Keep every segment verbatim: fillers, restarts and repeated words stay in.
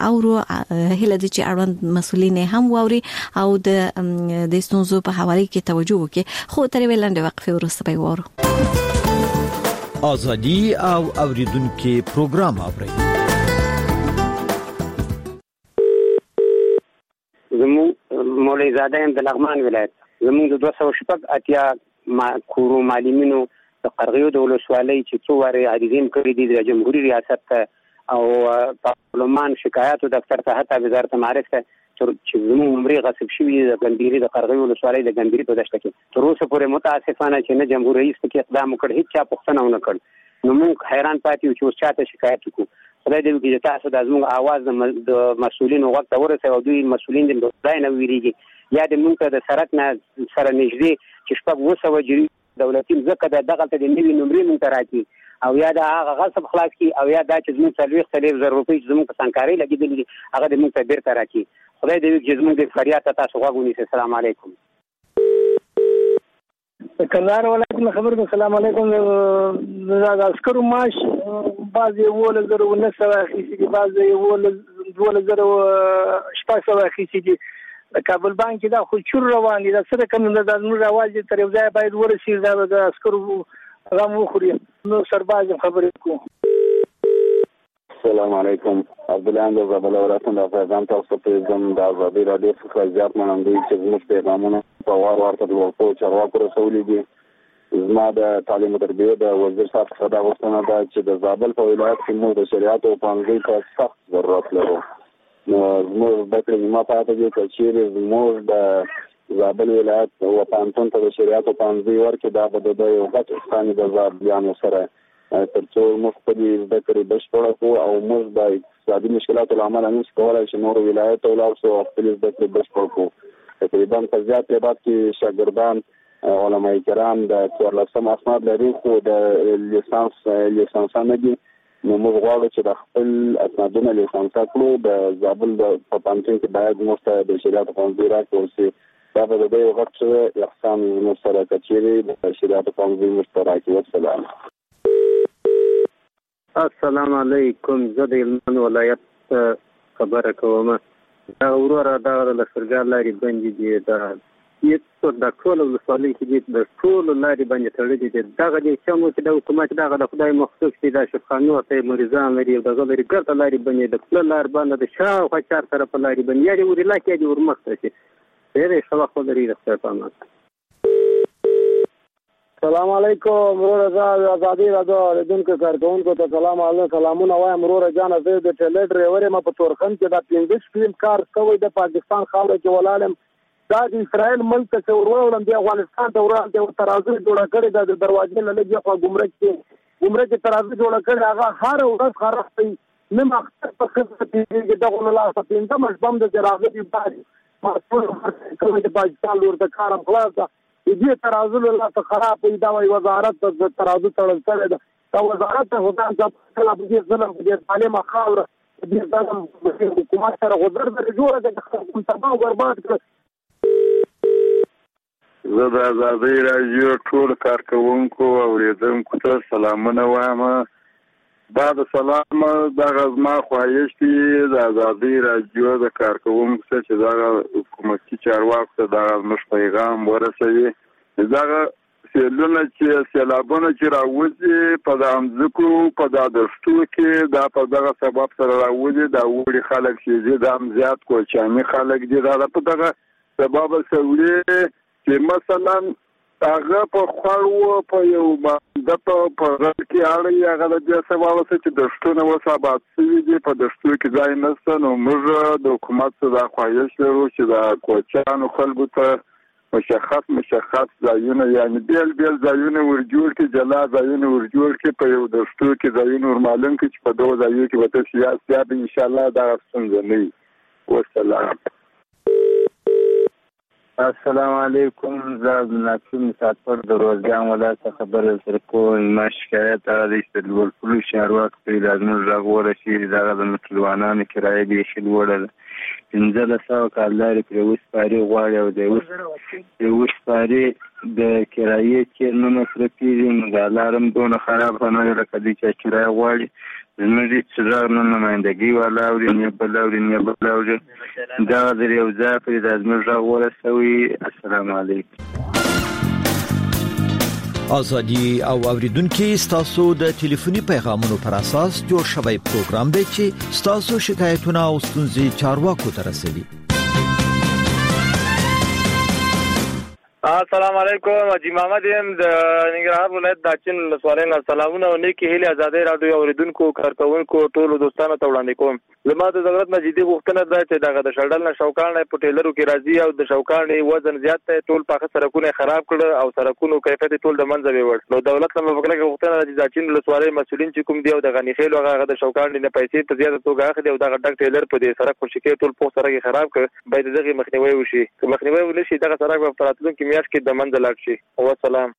اورو هله د چې اړوند مسولین هم واوري او د د ستونزو په حواله کې توجه وکړي. خو تر ویلند وقفه ورسته به وورو. ازادي او اوریدونکو پروګرام اوري. زمو مولوی زاده هم د لغمان ولایت زموږ د دوه سوه شپږ اتیا ما کورو معلمینو د قرغیو د ولسوالۍ چې څو وارې عریضې کړې دي د جمهوریت ریاست ته او پارلمان شکایاتو دفتر ته حتی وزارت معارف ته چې زموږ عمرې غصب شوي د ګندیري د قرغیو ولسوالۍ د ګندیري په دشته کې تر اوسه پورې متاسفانه چې نه جمهور رئیس پکې اقدام وکړ، هیڅ چا پوښتنه ونه کړ. نو موږ حیران پاتې یو چې اوس چاته شکایت وکړو. خدای دې وکړي چې تاسو د زموږ اواز د مسؤلینو غوږ ته ورسوي او دوی مسؤلین د خدای نه ویریږي یا د موږ د سرک نه سره نږدې چې شپږ اووه سوه جري دولتي ځمکه ده دغلته د نوي نمرې موږ ته راکړي او یا د هغه غصب خلاص کړي او یا دا چې زموږ څلوېښت څلوېښت زره روپۍ چې زموږ په سنګکارۍ لګېدلي دي هغه دې موږ ته بېرته راکړي. خدای دې وکړي چې زموږ د فریاد ته تاسو غوږ ونیسئ. السلام علیکم. کندهار ولایت نه خبر کوم. السلام علیکم. د عسکرو معاش بعضې اوولس زره اوولس سوه اخیستي دي، بعضې اوولس دولس زره شپږ سوه اخیستي دي. د کابل بانک کې دا خو چور روان دي. دا څه رقم ده؟ دا زموږ اواز یې تر یو ځایه باید ورسېږي، دا به د عسکرو غم وخوري. نو سرباز خبرې کوو. السلام علیکم. عبدالله د زابل ولایت د افغانستان تاسو ته زم د ازادي رادیو څخه زیات منندوی چې زموږ پیغامونه په وار وار ته د ورکو چارواکو رسولي دي. زما د تعلیم او تربیه د وزیر صاحب څخه دا غوښتنه ده چې د زابل په ولایت کې موږ د شریعت او پوهنځي ته سخت ضرورت لرو. نو زموږ زده کړې نیمه پاته دي که چیرې زموږ د زابل ولایت او پوهنتون ته د شریعت او پوهنځي ورکړي دا به د یو غټ احسان د زابلیانو سره تر څو موږ خپلې زده کړې بشپړه کړو او موږ د اقتصادي مشکلاتو له امله نشو کولی چې نورو ولایتو ته ولاړ شو او خپلې زده کړې بشپړ کړو. تقریبا په زیات تعداد کې شاګردان علماء کرام د څوارلسم اسناد لري خو د لیسانس لیسانسانه دي. نو موږ غواړو چې د خپل اسنادونه لیسانسه کړو. د زابل د په پوهنتون کې باید موږ ته د شریعت پوهنځي راکړل شي. دا به د یو غټ احسان موږ سره که چیرې د شریعت پوهنځي موږ ته راکړي. والسلام. السلام علیکم. زه د هلمند ولایت خبره کوم. دا وروره دغه لښکرګاه لارې بندې دي. دا د ټولو ولسوالۍ کې دي د ټولو لارې باندې تړلې دي. دغه د چمو چې د حکومت دغه د خدای مخصوص دي دا شفخانو ته مریضان لري او دغه لري ګرته لارې باندې د خپل لار باندې د شاوخوا چار طرفه لارې باندې یا دې ور علاقې دې ور مخته شي. ډېرې ښه وخت ولري د خدای په امان. السلام علیکم. وروره زه د ازادي راډیو اورېدونکو کارکوونکو ته سلام علیکم سلامونه وایم. وروره جانه زه د ټریلر ډریور یم په تورخم کې. دا پنځه فلم کار کوی د پاکستان خاوره کې ولاړم. دا د اسرائیل ملک ته وروړم د افغانستان ته وروړم د ترازو جوړه کړې ده د دروازې نه لږ خوا ګمرک کې ګمرک کې ترازو جوړه کړې هغه هر ورځ خراب کوي. نه مختص په خدمت کې دغه نه لاس پنځه مشبم د ترازو دی باندې مسؤل کوي د پاکستان لور د کارم خلاص ده. دې ترازو له لاسه خراب وي. دا وایي وزارت د ترازو تړل شوی ده. دا وزارت ته خدای ته کله په دې ظلم په دې ظالمه خاوره دې ظلم حکومت سره غدر در جوړه ده خلکو تباه او برباد کړ. زه د ازادۍ راډیو ټول کارکوونکو او اورېدونکو ته سلامونه وایم. دا د سلام دغه زما خواهش دی د ازادۍ راډیو د کارکوونکو څخه چې دغه حکومتي چارواکو ته دغه زموږ پیغام ورسوي. دغه سیلونه چې سیلابونه چې راوځي په دا مځکو په دا دښتو کې دا په دغه سبب سره راوځي. دا وړي خلک چې دي دا هم زیات کوچاني خلک دي. دا په دغه سبب سره چې مثلا هغه په خوړو په یو باندې په غږ کې اړې هغه د دې سبب چې دښتونه اوس آباد شوي دي په دښتو کې ځای نشته. نو موږ د حکومت څخه دا خواهش لرو چې د کوچیانو خلکو ته مشخص مشخص ځایونه یعنې بیل بیل ځایونه ورجوړ کړي جلا ځایونه ورجوړ کړي په یو دښتو کې ځایونه ورمعلوم کړي چې په دغو ځایونو کې به تاسې یاست یا به انشاءالله دغه ستونزه نه وي. والسلام. السلام علیکم. زه عبدالناصر مسافر د روزګان ولایت څخه خبره سره کوم. ما شکایت هغه دی چې د لوړپوړو چارواکو ته دا زموږ غږ ورسېږي. دغه د موټروانانو کرایه بیخي لوړه ده. پنځلس سوه کالدارې پرې اووه سپارې غواړي او د اووه سپارې د کرایې چې نه مصرفېږي نو دا لار هم دونه خرابه نه ده لکه دوی چې کرایه غواړي. زموږ چې دا نن نمایندګي والا اوري نه بل اوري نه بل اوري دا د یو ځای په د زموږ غږ ورسوي. السلام علیکم. ازادي او اوریدونکو ستاسو د ټلیفوني پیغامونو پر اساس جوړ شوی پروګرام دی چې ستاسو شکایتونه او ستونزې چارواکو ته رسوي. السلام علیکم. اجي محمد يم د ننګرهار ولایت د اچین ولسوالۍ سلامونه او نیکی هیله آزادۍ رادیو اوریدونکو کارکونکو ټولو دوستانو ته وړاندې کوم. زما د ضرورت مجیدي غوښتنه ده چې دغه د شړل نه شوکان په ټیلرو کې راځي او د شوکان وزن زیات دی، ټول پاخه سرکونه خراب کړ او سرکونو کیفیت ټول د منځ ویوړ. نو دولت لمه وکړه غوښتنه ده چې د اچین ولسوالۍ مسولین چې کوم دی او د غنی خیل هغه د شوکان نه پیسې په زیاته توګه اخلي او دغه ډک ټیلر په دې سرک په شکایت ټول په سرک خراب کړ. باید دغه مخنیوي وشي. مخنیوي ولشي دغه سرک په راتلونکي میاشت کې د منځ لاړ شي. والسلام.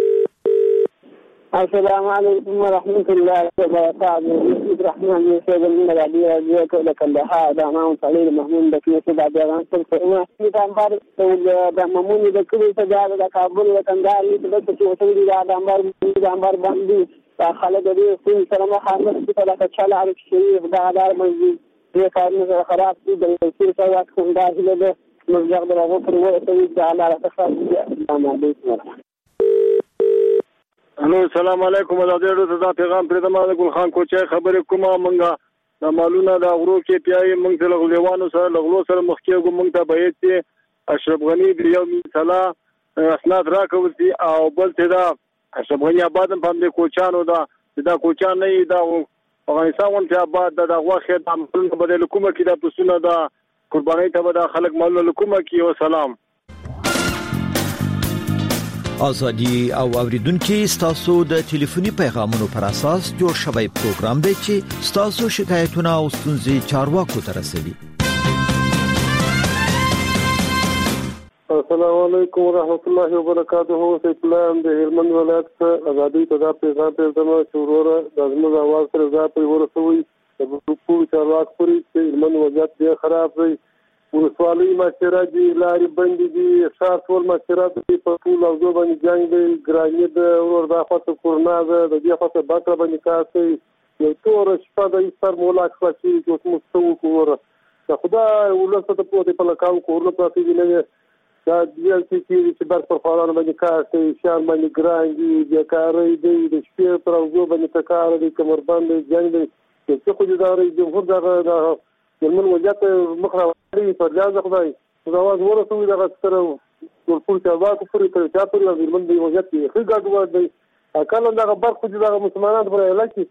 السلام علیکم ورحمۃ اللہ وبرکاتہ. الرحمن الرحیم من علی ازیک لکلها دامن صلیل محمود دکی صدا بیان تر فرما کی دامبار د مامون د کلی سجاد د کابل وطندار د څه وسوی د دامبار دامبار باندې خالد دې سین سلام حاضر په لکه چاله علی شریف د دار مسجد دې کارونه خراب دي د تفسیر سره کوم داخله ده مرجع د هغه پر وسوی د الله تعالی. السلام علیکم. الو السلام علیکم. دا ډېر څه پیغام پرې د ما ګل خان کوچي خبرې کومه مونږه د مالونه د غرو کې پیای مونږ ته لغلیوانو سره لغلو سره مخ کېږو. مونږ ته به چې اشرف غنی د یو مثلا اسناد راکوي او بل ته دا اشرف غنی آباد په دې کوچانو دا دا کوچان نه دا افغانستان ونته آباد د غوخه د عملونو بدل کومه کې د پسونه دا قرباني ته به د خلک مالونه کومه کې. او سلام. ازادي او اوریدونکو ستاسو د ټلیفوني پیغامونو پر اساس جوړ شوی پروګرام دی چې ستاسو شکایتونه او ستونزې چارواکو ته رسوي. السلام علیکم ورحمۃ اللہ وبرکاتہ. اسلام د هلمند ولایت ازادي ته پیغام پېژنم چې وروره د زموږ اواز سره ځای په ورسوي. د ګروپ چارواک پوری چې هلمند وضعیت ډېر خراب دی. ولسوالۍ مشره دي، لارې بندې دي، ښار ټول مشره دي، په ټول اوځو باندې جنګ دی، ګراني ده، ورور دا خواته کورونا ده، د دې خواته بکره باندې کار کوي. یو توره شپه د ایستر مولا خلاصي چې اوس موږ څه وکړو. وروره د خدای ولس ته پوهې په لکاو کورونه پراته دي. نه دا دیل چې بر پر خوارانو باندې کار کوي، شیان باندې ګران دي، بیکارۍ دی، د شپې پر اوځو باندې تکار دی، کمربند دی، جنګ دی. څه خو دې دا جمهور دغه من وجات مخرا وړي پر ځای خدای دا आवाज ورسوي دا سره ټول ټول چارواکو پورې تر چا پورې من دی وجات یې ښه ګډوډ دی. کله دا خبر خو دغه مسلمانانو پر علاقه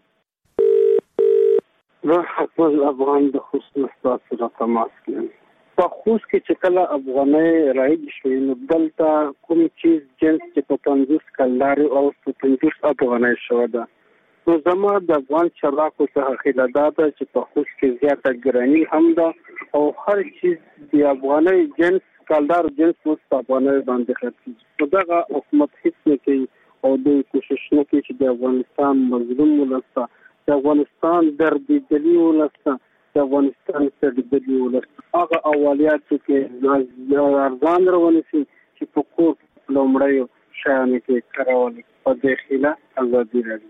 نو خپل افغان د خصوص سره تماس کوي. په خصوص کې چې کله افغاني رایج شوی نو دلته کوم چیز جنس چې په پنځوس کلاري او په پنځوس افغاني شو ده. نو زما د افغان چارواکو څخه خیال ده چې په خصوص کې زیاته ګرانی هم ده او هر چیز د افغاني جنس کلدار جنس اوس په افغاني باندې خرڅي. نو دغه حکومت هیڅ نه کوي او د کوشش نه کوي چې د افغانستان مظلوم ولسته، د افغانستان دردېدلي ولسته، د افغانستان سردېدلي ولسته هغه اوليات کې ارزان روانسي چې په کور لومړی شایانه کې کارول په داخله ازادي راځي.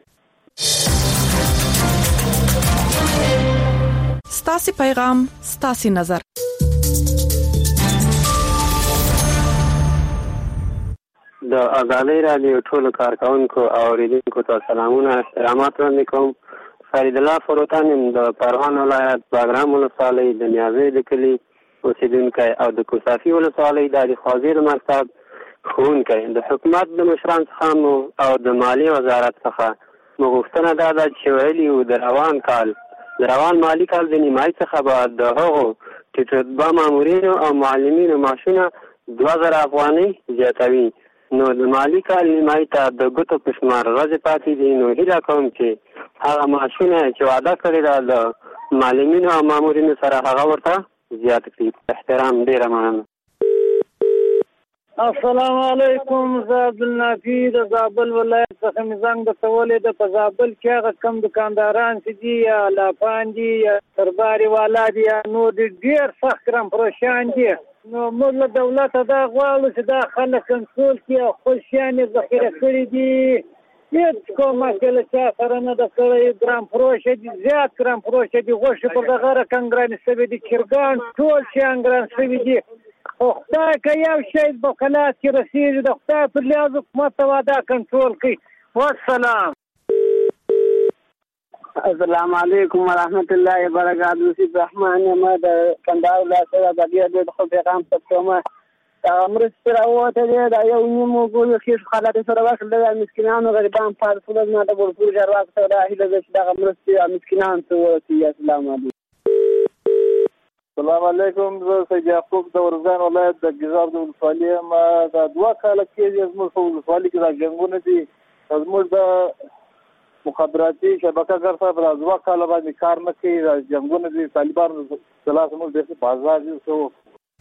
ستاسي پیغام ستاسي نظر. د ازادۍ رادیو ټول کارکونکو او اوریدونکو ته سلامونه احترامات وړاندې کوم. فرید الله فروتان د پروان ولایت باګرام ولسوالۍ د نیازۍ د کلي اوسیدونکی او د کوسافي ولسوالۍ د خوازیر مرکز ښوونکی. د حکومت د مشران څخه او د مالی وزارت څخه مغوښتنه دا ده چې ویلي وو د روان کال د روان مالی کال د نیمایي څخه به د هغو ټیټ رتبه مامورینو او معلمینو معاشونه دوه زره افغانۍ زیاتوي. نو د مالی کال نیمایي ته د ګوتو په شمار ورځې پاتې دي. نو هیله کوم چې هغه معاشونه چې وعده کړې ده د معلمینو او مامورینو سره هغه ورته زیات کړي. احترام. ډېره مننه. السلام علیکم. زه عبدالنافي د زابل ولایت څخه مزنګ د تولې د په زابل کې هغه کم دکانداران چې دي یا لاپان دي یا سرباري والا دي یا نور دي ډېر سخت ګران پروشان دي. نو موږ له دولته دا غواړو چې دا خلک کنټرول کړي او خپل شیان یې ذخیره کړي دي هیڅ کوم مشکل چا سره نه د کړی. ګرام فروش دي زیات ګرام فروش دي غوښه پر دغه رقم ګران سوي دي چرګان ټول شي ګران سوي دي. او خدای که یو شی په خلاص کې رسیږي د خدای پر لیاز حکومت واده کنټرول کوي. والسلام. السلام علیکم ورحمت الله وبرکاته. سید رحمان ما د کندهار ولایت د دې د خو پیغام څخه امر سره وته دا یو نیمو ګول خیر حالت سره وکړل د مسکینانو غریبان په ټول نه د ورپور جواب سره هله د دغه مرستې مسکینان ته ورته. السلام علیکم. السلام علیکم. زه سید یعقوب د ورزان ولایت د ګیزاب د ولسوالۍ ما د دوه کال کې زموږ په ولسوالۍ کې د جنگونه دي زموږ د مخابراتي شبکه ګرځا پر ازوا کال باندې کار نه کوي. جنگونه دي طالبانو خلاص موږ د بازار یو څو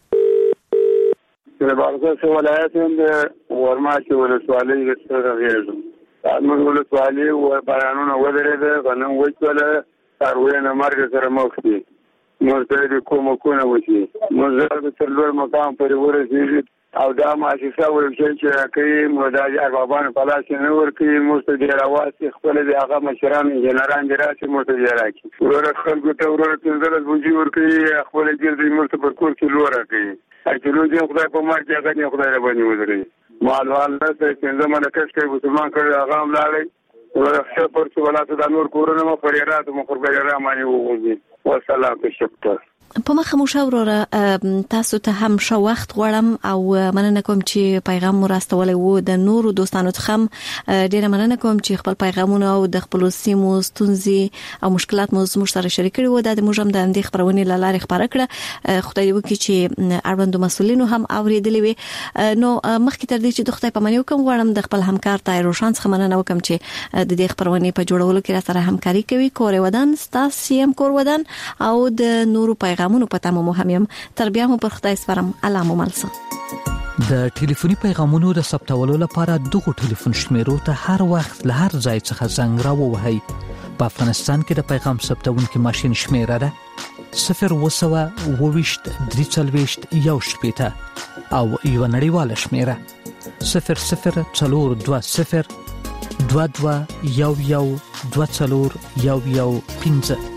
د بازار ولایت د ورماچ ولسوالۍ سره غیږ موږ ولسوالۍ و بیانونه ودرېده غنم وچوله تاروینه مرګ سره مخ دي. موږ ته کومه کومه وشي موږ د تلور مقام پر ورسېږي او دا مؤسسه ورته چې کوي مداج اربابان پلاس نه ورکي مستدیر اواسي خپل د هغه مشران جنرال دراسي مستدیر راکي ورته خلکو ته ورته تنزل بوجي ورکي خپل ګرځي مرته پر کور کې لور راکي اکلو دې خدای په مار کې هغه خدای را باندې وزري مالوال نه څه څنګه منه کښ کوي مسلمان کړي هغه هم لاړي ورته پر څه ولات د نور کورونه مو پرېرات مو خبره را مانی وږي والسلام تشکر. په مخه مو شاوره تاسو ته هم شو وخت غواړم او مننه کوم چې پیغام مو راستولې وو د نورو دوستانو ته هم ډیره مننه کوم چې خپل پیغامونه او د خپل سیمو ستونزې او مشکلات مو زموږ سره شریک کړي وو. د موږ هم د اندې خبرونه لاره خبره کړه. خدای دې وکړي چې اړوند مسولینو هم اوریدلې وي. نو مخکې تر دې چې د خدای په منیو کوم غواړم د خپل همکار تای روشن څخه مننه وکم چې د دې خبرونه په جوړولو کې را سره همکاري کوي. کور ودان ستاسو هم کور ودان او د نورو پیغامونو پته مو مهمم تر بیا مو پر خدای سپارم. الله مو ملسه. د ټلیفوني پیغامونو د ثبتولو لپاره دغه ټلیفون شمیرو ته هر وخت له هر ځای څخه زنګ راووهئ. په افغانستان کې د پیغام ثبتونکو ماشين شمیره ده صفر وسوه وویشت درې څلوېښت یو شپېته او یو نړیواله شمیره صفر صفر څلور دوه صفر دوه دوه یو یو دوه څلور یو یو پنځه.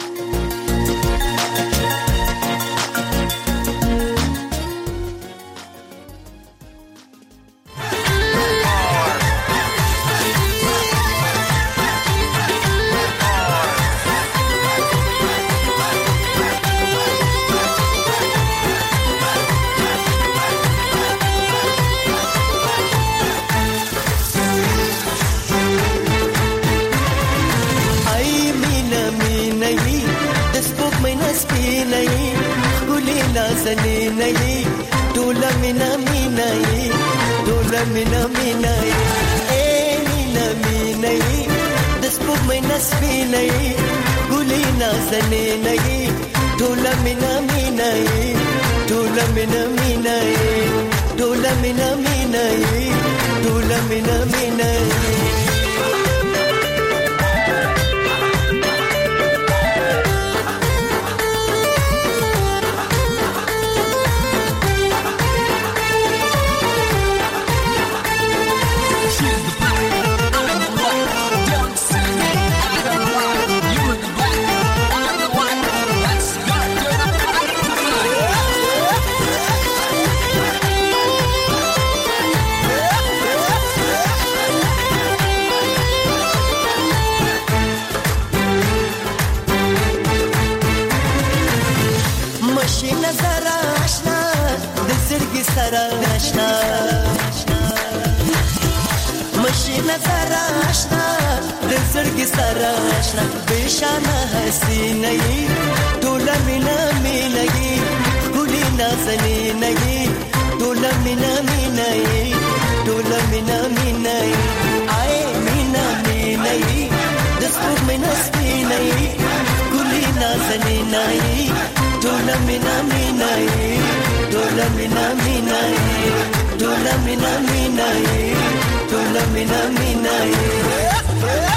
Dola mina mina dola mina mina dola mina mina dola mina mina